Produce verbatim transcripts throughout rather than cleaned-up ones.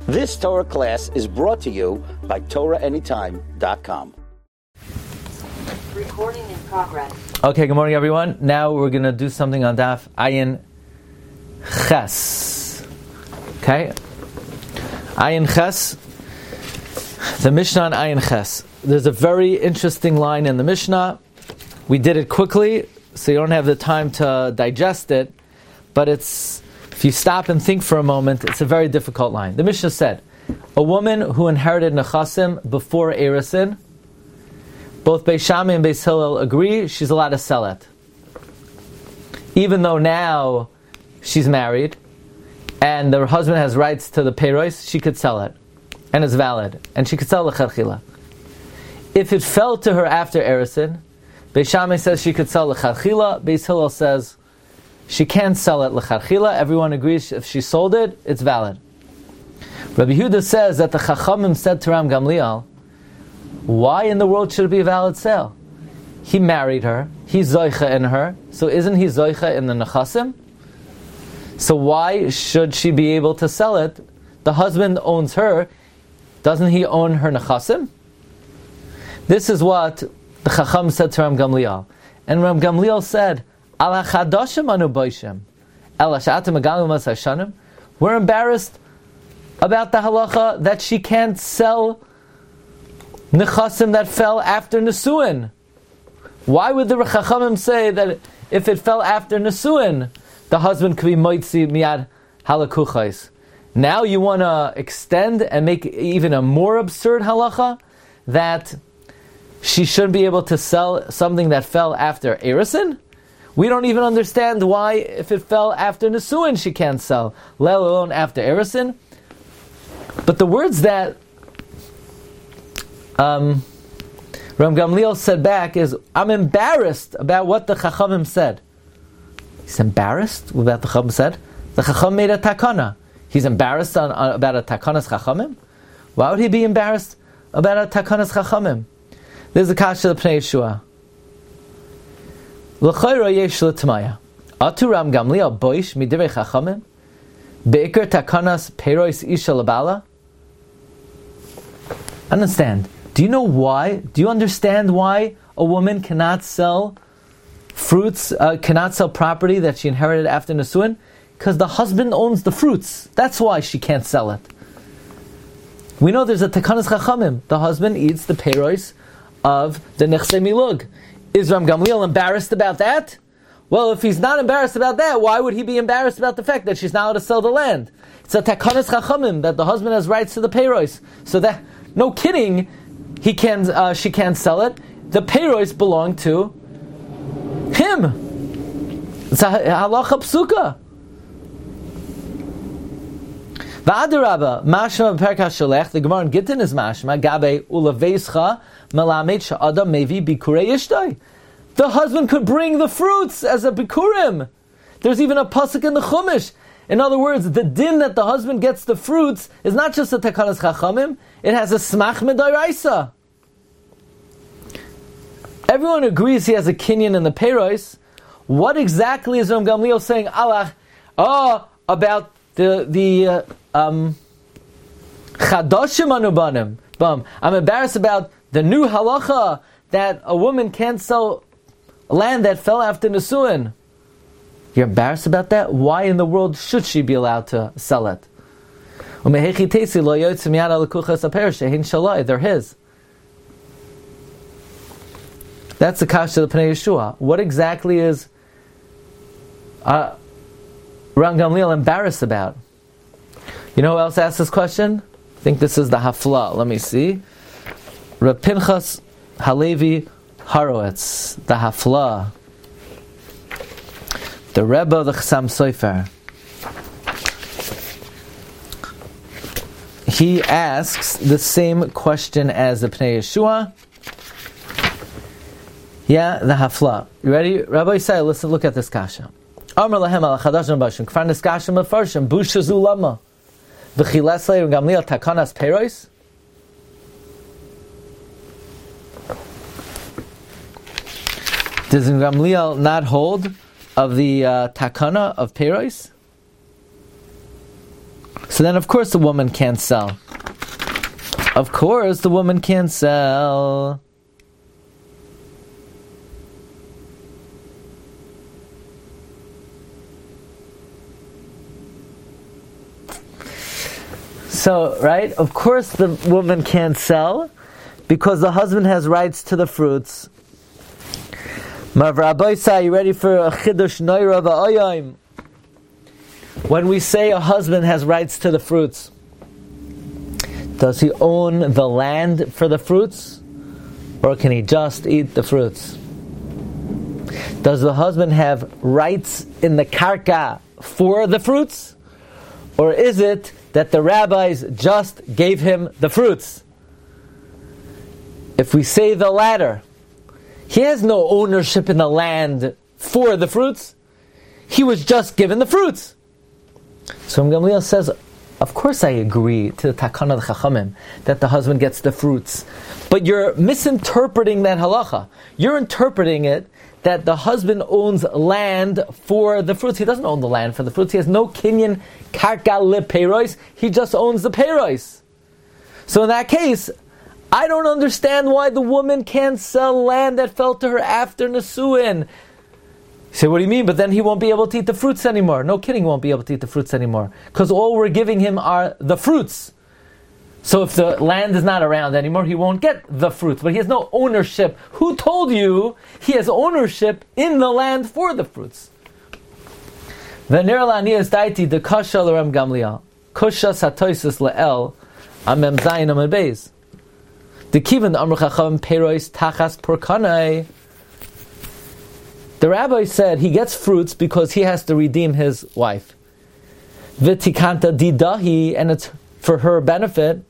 This Torah class is brought to you by Torah Anytime dot com. Recording in progress. Okay, good morning, everyone. Now we're going to do something on Daf Ayin Ches. Okay? Ayin Ches. The Mishnah on Ayin Ches. There's a very interesting line in the Mishnah. We did it quickly, so you don't have the time to digest it. But it's, if you stop and think for a moment, it's a very difficult line. The Mishnah said, a woman who inherited Nechasim before Erisin, both Beis Shammai and Beis Hillel agree she's allowed to sell it. Even though now she's married and her husband has rights to the peiros, she could sell it. And it's valid. And she could sell l'chadchila. If it fell to her after Erisin, Beis Shammai says she could sell l'chadchila. Beis Hillel says she can't sell it l'chadchila. Everyone agrees if she sold it, it's valid. Rabbi Yehuda says that the Chachamim said to Ram Gamliel, why in the world should it be a valid sale? He married her, he's zoicha in her, so isn't he zoicha in the nechasim? So why should she be able to sell it? The husband owns her, doesn't he own her nechasim? This is what the Chacham said to Ram Gamliel. And Ram Gamliel said, Al hachadashim anu boishim, el hash'atim agalim mas hashanim. We're embarrassed about the halacha that she can't sell nechasim that fell after Nesuin. Why would the Chachamim say that if it fell after Nesuin, the husband could be moitzi miyad halakuchais? Now you want to extend and make even a more absurd halacha that she shouldn't be able to sell something that fell after Erisin? We don't even understand why if it fell after Nesuin she can't sell, let alone after Erisin. But the words that Um, Ram Gamliel said back is, I'm embarrassed about what the Chachamim said. He's embarrassed about the Chachamim said? The Chacham made a takana. He's embarrassed on, on, about a takanas Chachamim? Why would he be embarrassed about a takanas Chachamim? This is the kasha of the Pnei Yeshua. L'chayra yesh l'tmaya. Atu Ram Gamliel boish midivrei Chachamim? Be'ikar takanas peiros isha labala? Understand. Do you know why? Do you understand why a woman cannot sell fruits, uh, cannot sell property that she inherited after Nesuin? Because the husband owns the fruits. That's why she can't sell it. We know there's a takanas chachamim. The husband eats the peiros of the nechsei milug. Is Ram Gamliel embarrassed about that? Well, if he's not embarrassed about that, why would he be embarrassed about the fact that she's not allowed to sell the land? It's a takanas chachamim that the husband has rights to the peiros. So that, no kidding, he can, uh, she can't sell it. The peiros belong to him. It's a halacha psuka. V'adarabba, mashma b'perk hashalech, the Gemara in Gittin is mashma, gabe ulaveischa melamed she'adam mevi bikurei ishtoi. The husband could bring the fruits as a bikurim. There's even a pasuk in the Chumash. In other words, the din that the husband gets the fruits is not just a takanas chachamim, it has a smach medayraisa. Everyone agrees he has a kinyan in the peiros. What exactly is Ram Gamliel saying? Allah, oh, about the the uh, um chadashim anubanim. Bum. I'm embarrassed about the new halacha that a woman can't sell land that fell after Nesuin. You're embarrassed about that? Why in the world should she be allowed to sell it? They're his. That's the kasha of the Pnei Yeshua. What exactly is uh, Ram Gamliel embarrassed about? You know who else asked this question? I think this is the Hafla. Let me see. Reb Pinchas Halevi Horowitz, the Hafla. The Rebbe of the Chassam Sofer. He asks the same question as the Pnei Yeshua. Yeah, the Hafla. You ready? Rabbi Yisrael, listen, look at this kasha. Amar lahem al chadash nabashim. Kfar niskashim mefarshim. Busha zu lama. V'chiles leir gamliel takanas peiros. Does Gamliel not hold of the uh, takana of peiros? So then, of course, the woman can't sell. Of course, the woman can't sell. So, right, of course the woman can't sell because the husband has rights to the fruits. Mav Rabbi Say, you ready for a chidush noira v'ayim? When we say a husband has rights to the fruits, does he own the land for the fruits, or can he just eat the fruits? Does the husband have rights in the karka for the fruits, or is it that the rabbis just gave him the fruits? If we say the latter, he has no ownership in the land for the fruits. He was just given the fruits. So Gamliel says, of course I agree to the Takana of the Chachamim that the husband gets the fruits. But you're misinterpreting that halacha. You're interpreting it that the husband owns land for the fruits. He doesn't own the land for the fruits. He has no kinyan karka le peiros. He just owns the peiros. So in that case, I don't understand why the woman can't sell land that fell to her after Nesuin. You say, what do you mean? But then he won't be able to eat the fruits anymore. No kidding, he won't be able to eat the fruits anymore. Because all we're giving him are the fruits. So if the land is not around anymore, he won't get the fruits. But he has no ownership. Who told you he has ownership in the land for the fruits? V'ner la'aniyas daiti de kasha l'Ram Gamliel. Kusha satoisus le'el amem zayin amem beis. The kivan amr chacham peiros tachas porkanai. The rabbi said he gets fruits because he has to redeem his wife. V'tikanta didahi, and it's for her benefit.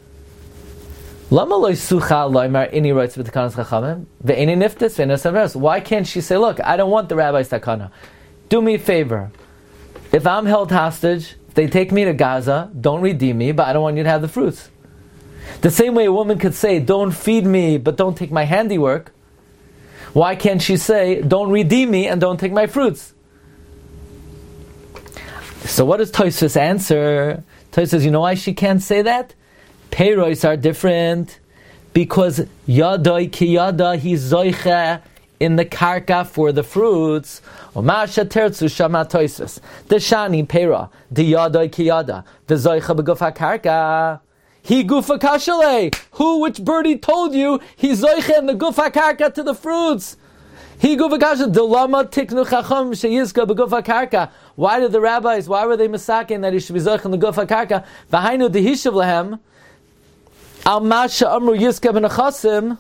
Lama loy sucha loymar ini writes with the kanas chachamim ve'ini niftis ve'nesaveres. Why can't she say, look, I don't want the rabbi's takana. Do me a favor. If I'm held hostage, if they take me to Gaza, don't redeem me, but I don't want you to have the fruits. The same way a woman could say, don't feed me, but don't take my handiwork. Why can't she say, don't redeem me and don't take my fruits? So what does Tosfos answer? Tosfos says, you know why she can't say that? Peiros are different because yadai ki yada he zoicha in the karka for the fruits. Omasha tertzu shama Tosfos. The shani peira the yadai ki yada the zoicha begufa karka. He gufa kashale. Who, which birdie told you he zoicha in the gufa karka to the fruits? He gufa kashale. Delama tiknu chacham sheyizka begufa karka. Why did the rabbis? Why were they misaking that he should be zoicha in the gufa karka? V'hainu dehishav lehem al masha amru yizka b'nechasim.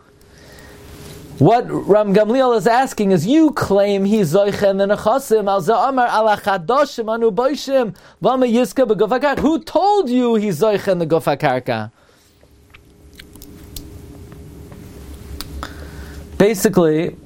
What Ram Gamliel is asking is, you claim he's zoicha in the nechasim. Al za'amar ala chadoshim anu boishim v'ama yizka b'gufa karka. Who told you he's zoicha in the gufa karka? Basically,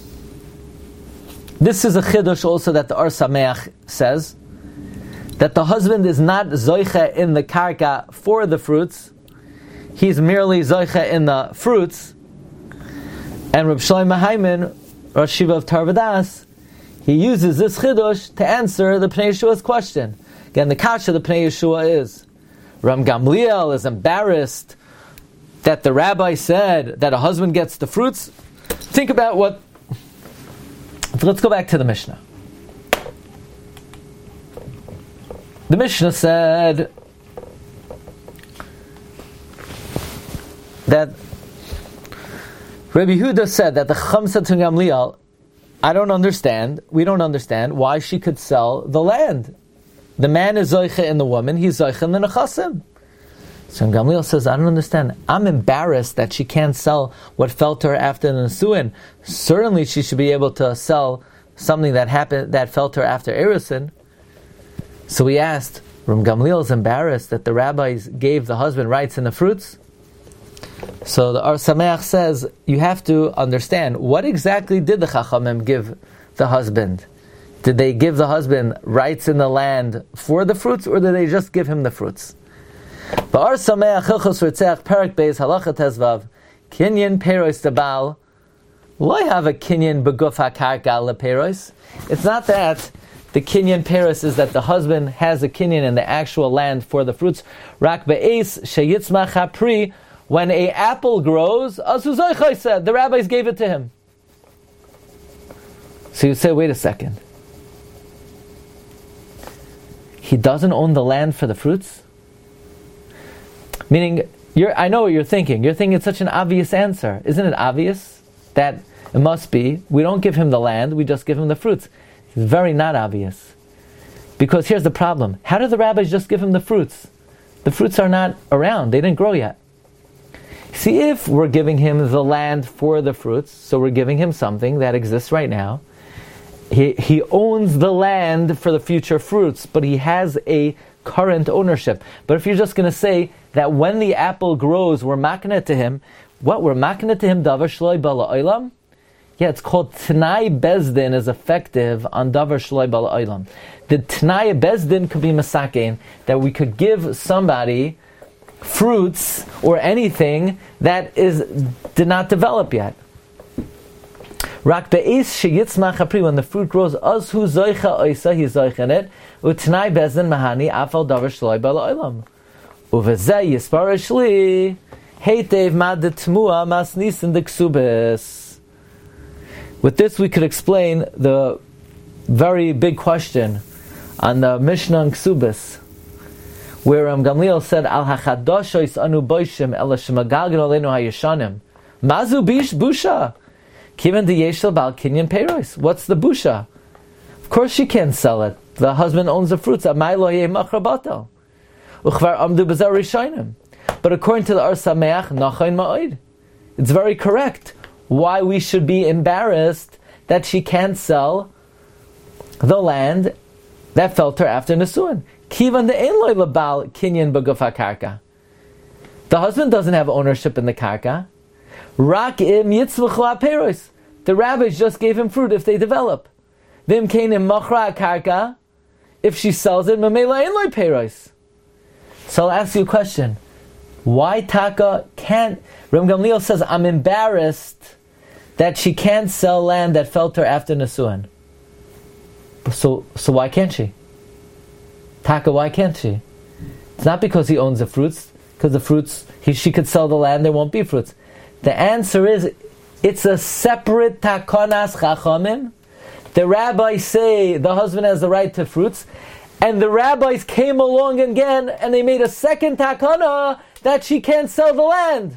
this is a chidush also that the Or Sameach says, that the husband is not zoicha in the karka for the fruits. He's merely zoicha in the fruits. And Reb Shlomo Haiman, Rosh Yeshiva of Tarvadas, he uses this chidush to answer the Pnei Yeshua's question. Again, the kasha the Pnei Yeshua is, Ram Gamliel is embarrassed that the rabbi said that a husband gets the fruits. Think about what... Let's go back to the Mishnah. The Mishnah said that Rabbi Yehuda said that the Chacham said to Gamliel, I don't understand, we don't understand why she could sell the land. The man is zoicha in the woman, he's zoicha in the nechasim. So Gamliel says, I don't understand. I'm embarrassed that she can't sell what fell to her after the Nesuin. Certainly she should be able to sell something that happened that fell to her after Erusin. So we asked, Ram Gamliel is embarrassed that the rabbis gave the husband rights in the fruits. So the Or Sameach says, you have to understand, what exactly did the Chachamim give the husband? Did they give the husband rights in the land for the fruits, or did they just give him the fruits? The Or Sameach Hilchos Ritzach Perak Beis Halacha Tezvav Kinyan Peiros Dabal. Why have a kinyan beguf hakarka leperos? It's not that the kinyan peres is that the husband has a kinyan in the actual land for the fruits. Rak be'es sheyitzmach hapri, when a apple grows, asu zoichai said, the rabbis gave it to him. So you say, wait a second. He doesn't own the land for the fruits? Meaning, you're, I know what you're thinking. You're thinking it's such an obvious answer. Isn't it obvious that it must be, we don't give him the land, we just give him the fruits? It's very not obvious. Because here's the problem. How did the rabbis just give him the fruits? The fruits are not around. They didn't grow yet. See, if we're giving him the land for the fruits, so we're giving him something that exists right now, he, he owns the land for the future fruits, but he has a current ownership. But if you're just going to say that when the apple grows, we're making it to him, what, we're making it to him, davar shloi bala olam? Yeah, it's called T'nai Bezdin is effective on Davar Shloi Bala Olam. The T'nai Bezdin could be Masakein, that we could give somebody fruits or anything that is did not develop yet. Rak be'es sheyitzmach hapri, when the fruit grows, az hu zoicha oisa, he's zoich in it, u'T'nai Bezdin mahani afal Davar Shloi Bala Olam. U'vezeh yispar shli, heitev mad t'mua mas nisin de ksubes. With this, we could explain the very big question on the Mishnah and Ksubis, where um, Gamliel said, "Al hachadoshois anu boishim ela shemagalgen olenu hayeshanim mazu bish busha kiven deyeshel bal kinyan peiros." What's the busha? Of course, she can't sell it. The husband owns the fruits. Amay lo yeh machrabatel uchvar amdu b'zar rishonim. But according to the Or Sameach, nachayin ma'od. It's very correct. Why we should be embarrassed that she can't sell the land that fell to her after Nisuin. Kivan de ein loy lebal kinyan b'guf hakarka. The husband doesn't have ownership in the karka. Rak im yitzvach peros. The rabbis just gave him fruit if they develop. Vim keinim machra karka. If she sells it, mamela ein loy peros. So I'll ask you a question. Why Taka can't... Reb Gamliel says, I'm embarrassed that she can't sell land that fell to her after Nisuin. So, so why can't she? Taka, why can't she? It's not because he owns the fruits, because the fruits, he, she could sell the land, there won't be fruits. The answer is, it's a separate takonas chachamim. The rabbis say the husband has the right to fruits, and the rabbis came along again, and they made a second takana that she can't sell the land.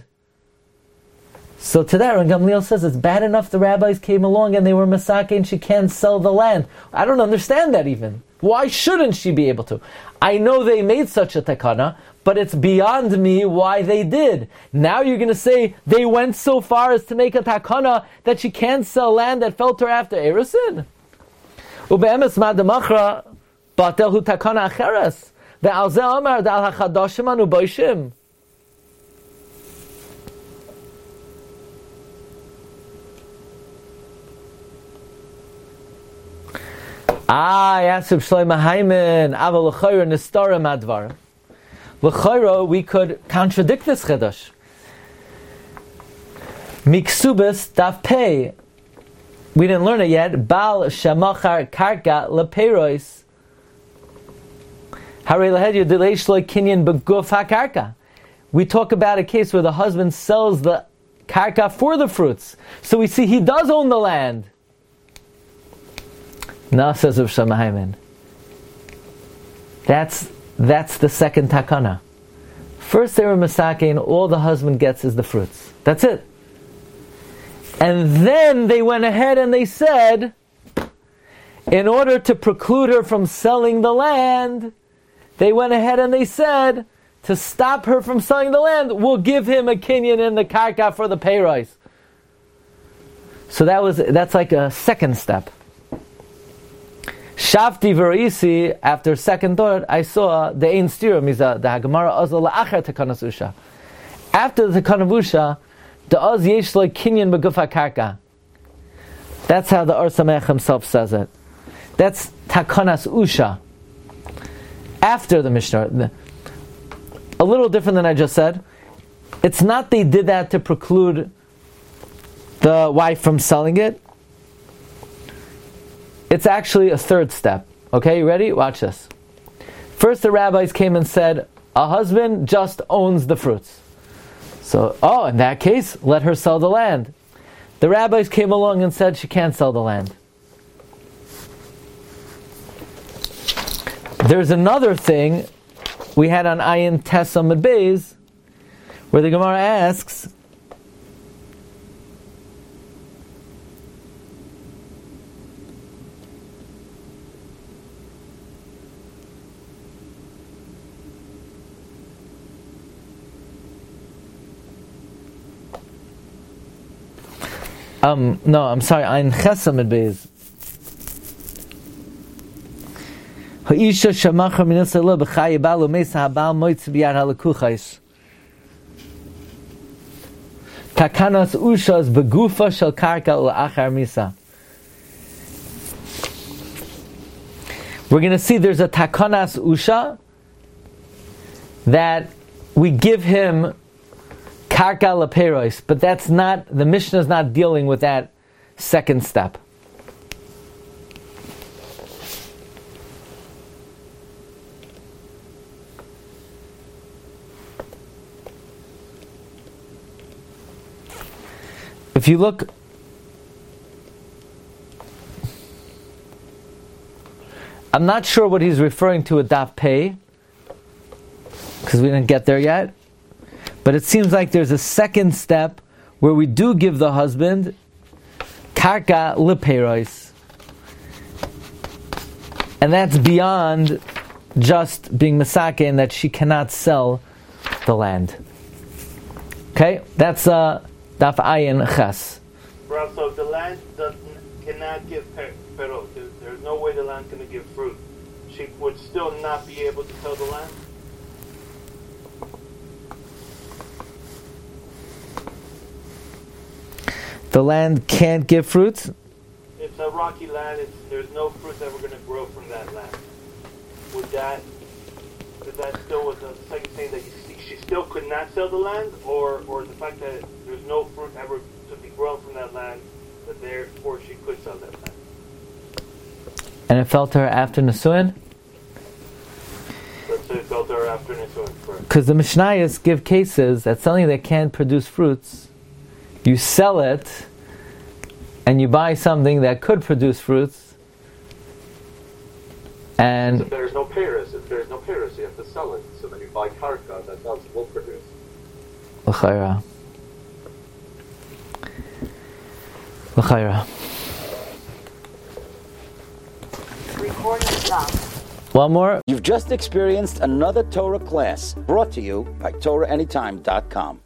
So to that, Reb Gamliel says it's bad enough the rabbis came along and they were masake and she can't sell the land. I don't understand that even. Why shouldn't she be able to? I know they made such a takana, but it's beyond me why they did. Now you're going to say they went so far as to make a takana that she can't sell land that fell to her after Erusin. Ube'emes ma demachra batel hu takana acheres. Ve'al ze amar da'al hachadashim anu boishim. Ah, yes, Shlomo Hayman, Aval L'chayra Nistara Madvar. L'chayra, we could contradict this Chedash. Miksubis Daf Pei. We didn't learn it yet. Bal Shamachar Karka Leperois. Harei Lahedya Delei Shloi Kinyan Beguf HaKarka. We talk about a case where the husband sells the karka for the fruits. So we see he does own the land. Now says of Shlomo Hayman. That's that's the second takana. First they were masake and all the husband gets is the fruits. That's it. And then they went ahead and they said, in order to preclude her from selling the land, they went ahead and they said, to stop her from selling the land, we'll give him a kinyan in the karka for the peiros. So that was that's like a second step. Shavti v'ra'isi, after second thought, I saw the ein stira miza the Gemara azal la'achar tekanas usha. After the tekanas usha, the az yesh lo kinyan beguf hakarka. That's how the Or Sameach himself says it. That's tekanas usha. After the Mishnah, a little different than I just said. It's not they did that to preclude the wife from selling it. It's actually a third step. Okay, you ready? Watch this. First the rabbis came and said, a husband just owns the fruits. So, oh, in that case, let her sell the land. The rabbis came along and said she can't sell the land. There's another thing we had on Ayin Tessam and Beis, where the Gemara asks, um, no, I'm sorry, Ayin Chesam and Beis. Ha'isha shamacha minisala b'chayi balu mesa habal moitz b'yad halakuchais. Takanas ushas begufa shel karka la'achar misa. We're going to see there's a takanas usha that we give him karka leperos, but that's not, the Mishnah is not dealing with that second step. If you look, I'm not sure what he's referring to with Daf Pei, because we didn't get there yet, but it seems like there's a second step where we do give the husband karka leperos, and that's beyond just being masake and that she cannot sell the land. Okay, that's uh Daf Ayin Ches. So the land doesn't, cannot give perot. There's, there's no way the land's going to give fruit. She would still not be able to sell the land? The land can't give fruits? It's a rocky land. It's, there's no fruit ever going to grow from that land. Would that, is that still what the second saying that you, she still could not sell the land? Or, or the fact that there's no fruit ever to be grown from that land, that therefore she could sell that land? And it fell to her after Nesuin? Let's say it fell to her after Nesuin, correct. Because the Mishnayos give cases that something that can't produce fruits, you sell it, and you buy something that could produce fruits, and... So if there's no Paris, if there's no Paris, you have to sell it. So then you buy karka that does will produce. L'chayra. L'chayra. Recording stopped. One more. You've just experienced another Torah class brought to you by Torah Anytime dot com.